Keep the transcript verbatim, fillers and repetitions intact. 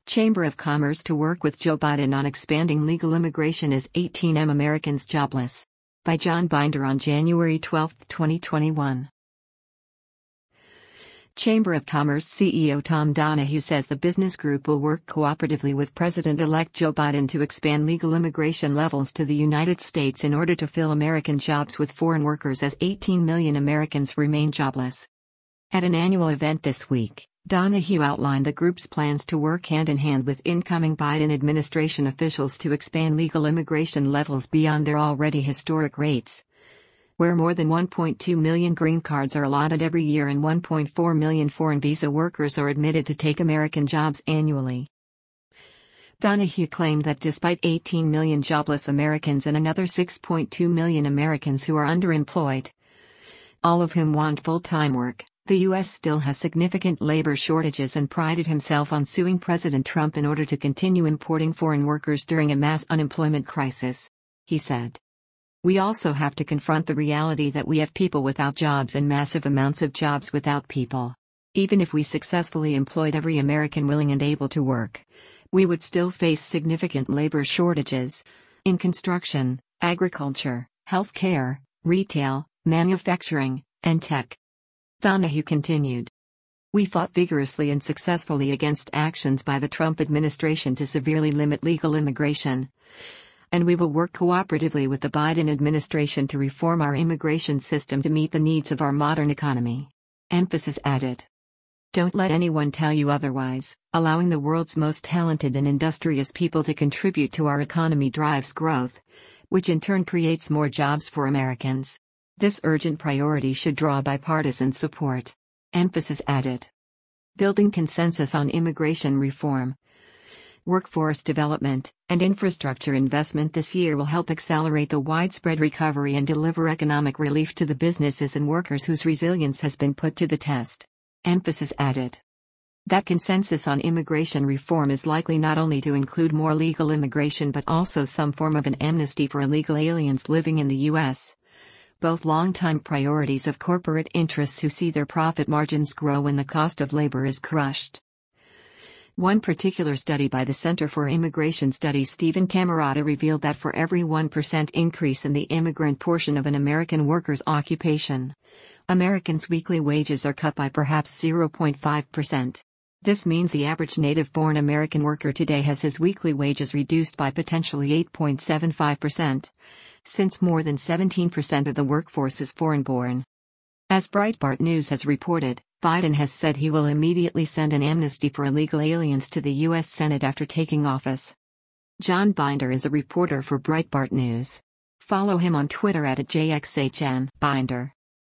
Chamber of Commerce to work with Joe Biden on expanding legal immigration as eighteen million Americans jobless. By John Binder on January twelfth, twenty twenty-one. Chamber of Commerce C E O Tom Donahue says the business group will work cooperatively with President-elect Joe Biden to expand legal immigration levels to the United States in order to fill American jobs with foreign workers as eighteen million Americans remain jobless. At an annual event this week, Donahue outlined the group's plans to work hand-in-hand with incoming Biden administration officials to expand legal immigration levels beyond their already historic rates, where more than one point two million green cards are allotted every year and one point four million foreign visa workers are admitted to take American jobs annually. Donahue claimed that despite eighteen million jobless Americans and another six point two million Americans who are underemployed, all of whom want full-time work, the U S still has significant labor shortages and prided himself on suing President Trump in order to continue importing foreign workers during a mass unemployment crisis. He said, "We also have to confront the reality that we have people without jobs and massive amounts of jobs without people. Even if we successfully employed every American willing and able to work, we would still face significant labor shortages in construction, agriculture, healthcare, retail, manufacturing, and tech." Donahue continued, "We fought vigorously and successfully against actions by the Trump administration to severely limit legal immigration, and we will work cooperatively with the Biden administration to reform our immigration system to meet the needs of our modern economy." Emphasis added, "Don't let anyone tell you otherwise. Allowing the world's most talented and industrious people to contribute to our economy drives growth, which in turn creates more jobs for Americans. This urgent priority should draw bipartisan support." Emphasis added, "Building consensus on immigration reform, workforce development, and infrastructure investment this year will help accelerate the widespread recovery and deliver economic relief to the businesses and workers whose resilience has been put to the test." Emphasis added, "That consensus on immigration reform is likely not only to include more legal immigration but also some form of an amnesty for illegal aliens living in the U S, both longtime priorities of corporate interests who see their profit margins grow when the cost of labor is crushed." One particular study by the Center for Immigration Studies Stephen Camarota revealed that for every one percent increase in the immigrant portion of an American worker's occupation, Americans' weekly wages are cut by perhaps zero point five percent. This means the average native-born American worker today has his weekly wages reduced by potentially eight point seven five percent, since more than seventeen percent of the workforce is foreign-born. As Breitbart News has reported, Biden has said he will immediately send an amnesty for illegal aliens to the U S Senate after taking office. John Binder is a reporter for Breitbart News. Follow him on Twitter at J X H N Binder.